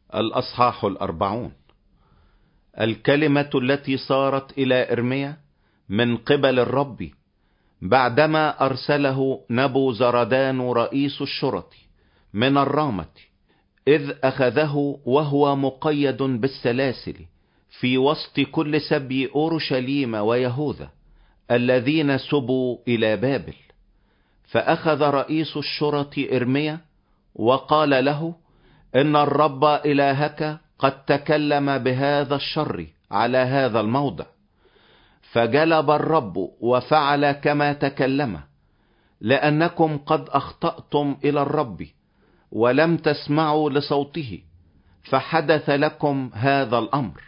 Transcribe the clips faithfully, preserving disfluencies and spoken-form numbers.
الأصحاح الأربعون. الكلمة التي صارت إلى إرميا من قبل الرب بعدما أرسله نبوزردان رئيس الشرط من الرامة، إذ أخذه وهو مقيد بالسلاسل في وسط كل سبي أورشليم ويهوذا الذين سبوا إلى بابل. فأخذ رئيس الشرط إرميا وقال له: إن الرب إلهك قد تكلم بهذا الشر على هذا الموضع. فجلب الرب وفعل كما تكلم، لأنكم قد أخطأتم إلى الرب ولم تسمعوا لصوته، فحدث لكم هذا الأمر.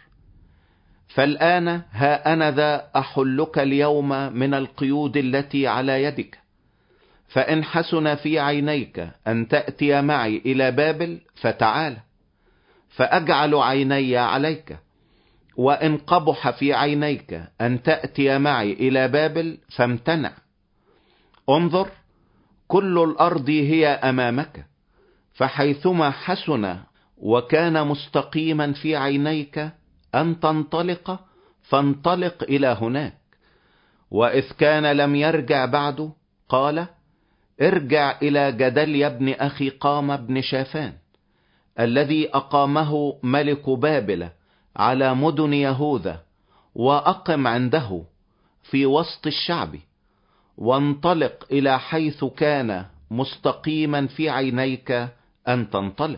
فالآن ها أنا ذا أحلك اليوم من القيود التي على يدك، فإن حسن في عينيك أن تأتي معي إلى بابل فتعال، فأجعل عيني عليك. وإن قبح في عينيك أن تأتي معي إلى بابل فامتنع. انظر، كل الأرض هي أمامك، فحيثما حسن وكان مستقيما في عينيك أن تنطلق فانطلق إلى هناك. وإذ كان لم يرجع بعد، قال: ارجع إلى جدليا بن أخيقام بن شافان الذي أقامه ملك بابل على مدن يهوذا، وأقم عنده في وسط الشعب، وانطلق إلى حيث كان مستقيما في عينيك أن تنطلق.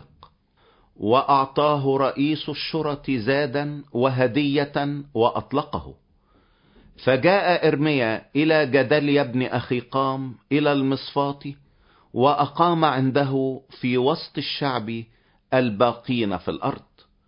وأعطاه رئيس الشرط زادا وهدية وأطلقه. فجاء إرميا إلى جدليا بن أخيقام إلى المصفاة، وأقام عنده في وسط الشعب الباقين في الأرض.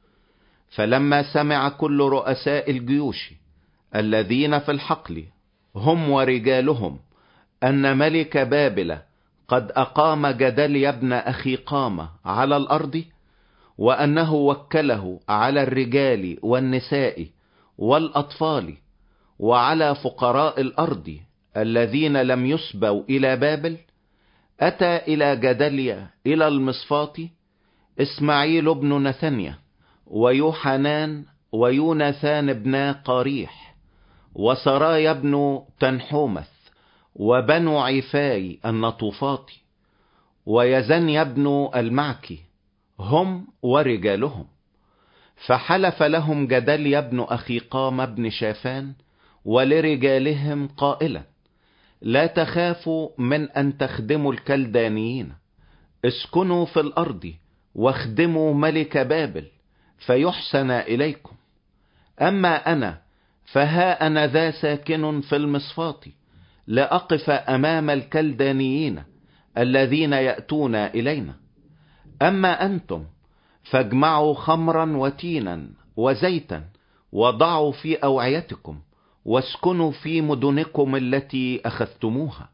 فلما سمع كل رؤساء الجيوش الذين في الحقل هم ورجالهم أن ملك بابل قد أقام جدليا بن أخيقام على الأرض، وأنه وكله على الرجال والنساء والأطفال وعلى فقراء الأرض الذين لم يسبوا إلى بابل، أتى إلى جدليا إلى المصفاة إسماعيل بن نثنيا ويوحنان ويوناثان بن قاريح وسرايا بن تنحومث وبنو عفاي النطوفات ويزنيا بن المعكي، هم ورجالهم. فحلف لهم جدليا بن أخيقام بن شافان ولرجالهم قائلا: لا تخافوا من أن تخدموا الكلدانيين، اسكنوا في الأرض واخدموا ملك بابل فيحسن إليكم. أما أنا فها أنا ذا ساكن في المصفاة لأقف أمام الكلدانيين الذين يأتون إلينا. أما أنتم فاجمعوا خمرا وتينا وزيتا وضعوا في أوعيتكم، واسكنوا في مدنكم التي أخذتموها.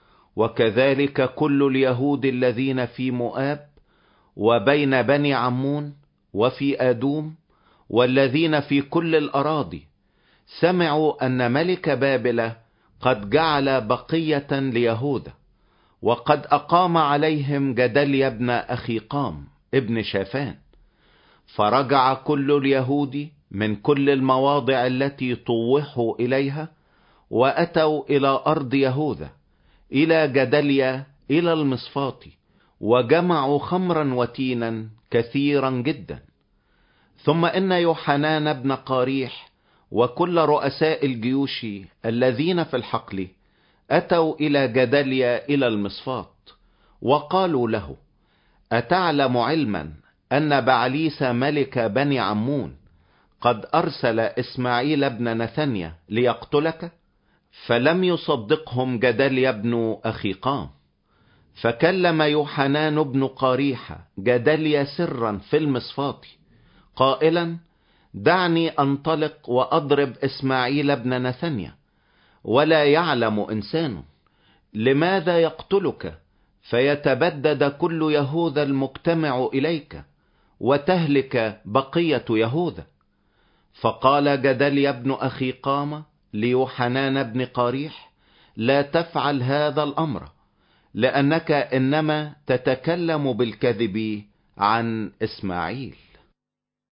وكذلك كل اليهود الذين في مؤاب وبين بني عمون وفي آدوم والذين في كل الأراضي سمعوا أن ملك بابل قد جعل بقية ليهوذا، وقد أقام عليهم جدليا بن أخيقام ابن شافان. فرجع كل اليهود من كل المواضع التي طوحوا إليها، وأتوا إلى أرض يهوذا إلى جدليا إلى المصفاة، وجمعوا خمرا وتينا كثيرا جدا. ثم إن يوحنان بن قاريح وكل رؤساء الجيوش الذين في الحقل أتوا إلى جدليا إلى المصفاة، وقالوا له: أتعلم علما أن بعليس ملك بني عمون قد أرسل إسماعيل بن نثنيا ليقتلك؟ فلم يصدقهم جدليا بن أخيقام. فكلم يوحنان بن قاريح جدليا سرا في المصفاة قائلا: دعني أنطلق وأضرب إسماعيل بن نثنيا، ولا يعلم إنسان. لماذا يقتلك فيتبدد كل يهوذا المجتمع إليك، وتهلك بقية يهوذا؟ فقال جدليا بن أخيقام ليوحنان بن قاريح: لا تفعل هذا الأمر، لأنك إنما تتكلم بالكذب عن إسماعيل.